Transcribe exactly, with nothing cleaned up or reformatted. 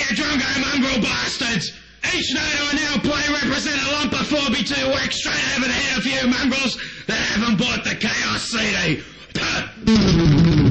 you drungo mongrel bastards! Each night I now play represent a lump of four B two wax straight over the head of you mongrels that haven't bought the Chaos C D. Puh.